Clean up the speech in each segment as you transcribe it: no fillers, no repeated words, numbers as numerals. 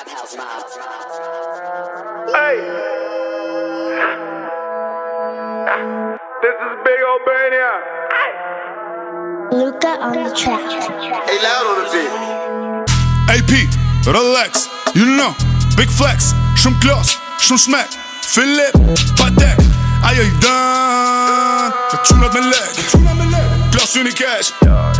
Hey, this is Big Albania. Luca on the track. Hey, loud on the beat. AP, relax, you know, big flex, shumë klas, shumë smek, Filip, Patek, ajo I dan, të qunat me leg, klas unë I cash.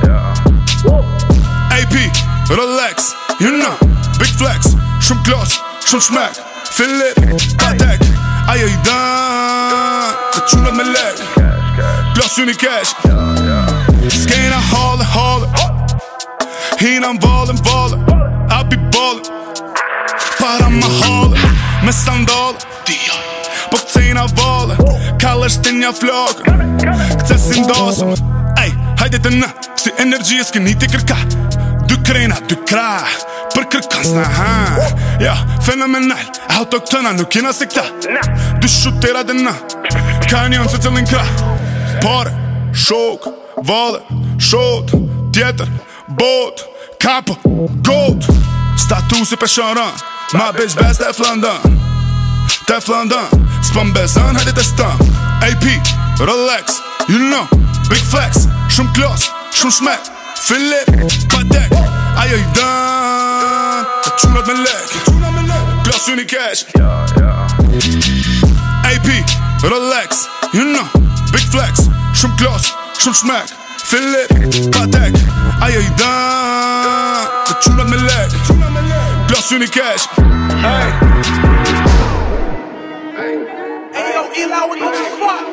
AP, relax, you know, big flex, shumë klas, shumë smek, Filip, Patek, ajo I dan, të qunat me leg, klas unë I cash. Skena hallin, hina m'vallin, I be ballin', para ma hallin, me sandallin, po t'cejna vallin, kallështinja flokën, këtë si ndosëm. Ej, hajde të në, si energjie s'keni t'i kërka, dy krena, dy krah, për kërkan s'na ha. Ja, fenomenal, autoktona nuk jena si këta, dy shutera dhe në, ka njën se cëllin krah. Pare, shok, vallin, shot, tjetër, bot, kapo, gold, statusi për shëran, ma bitch best Teflon, s'pëm bezan, hajde të stëm. AP, relax, you know, big flex, shumë klas, shumë smek, Filip, Patek, ajo I dan, të qunat me leg, klas unë I cash. AP, relax, you know, big flex, shumë klas, shumë smek, Filip, Patek, ajo I dan, të qunat me leg, klas unë I cash. Hey, yo, Eli, what the fuck?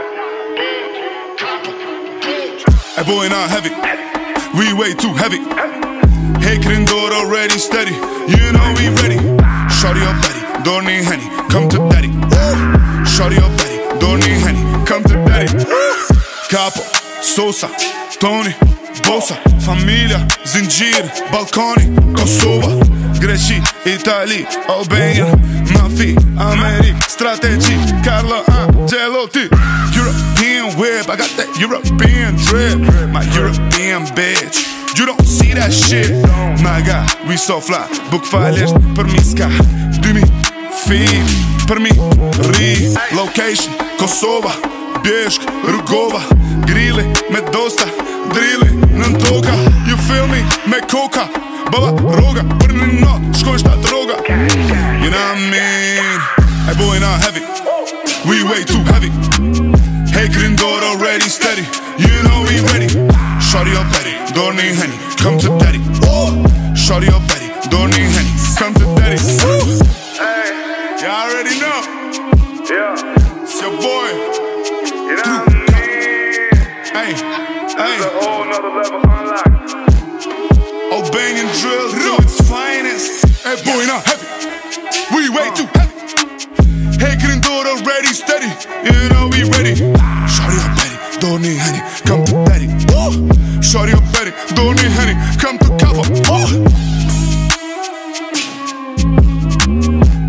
Hey boy, not heavy, we way too heavy. Hey, Krindor already steady, you know we ready. Shorty or Betty, don't need Henny, come to daddy. Shorty or Betty, don't need Henny, come to daddy. Capo, Sosa, Tony, Bosa, familja, zingjir, balkoni, Kosova, Greqi, Itali, Albania, Mafi, Amerik, strategi, Carlo Angelotti. European whip, I got that European drip, my European bitch. You don't see that shit, my guy, we so fly. Book fallisht për mi s'ka 2000 feet, për mi ri. Location, Kosova, Bjeshk, Rugova, Grilli, me dosta, drilli, nën toka. You feel me, me koka, baba roga, për një not, shkoj shta droga. You know what I mean? Hey boy, not heavy, we way too heavy. Hey, Krindor already steady, you know we ready. Shorty or Betty, don't need Henny, come to daddy. Shorty or Betty, don't need Henny, come to daddy. Hey, Y'all already know, yeah, it's your boy. you know what I mean? Hey, It's a hey, whole nother level unlocked. Albanian drill to its finest. Hey boy, not heavy, we way too heavy. Hey, Krindor already steady, you know we ready. Shorty or Betty, don't need Henny, come to daddy. Shorty or Betty, don't need Henny, come to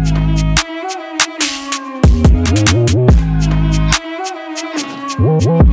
cover.